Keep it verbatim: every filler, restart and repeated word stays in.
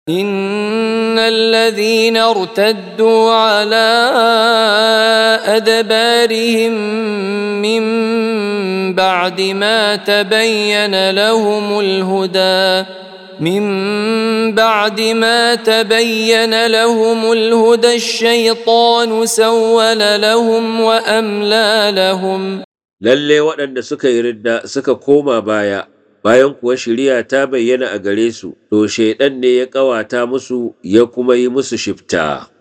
إن الذين ارتدوا على أدبارهم من بعد ما تبين لهم الهدى من بعد ما تبين لهم الهدى الشيطان سول لهم وأملى لهم. lalle waɗanda suka yi ridda suka koma baya bayan kuwa shiriya ta bayyana a gare su, to shaiɗan ne ya ƙawata musu ya kuma yi musu shifta.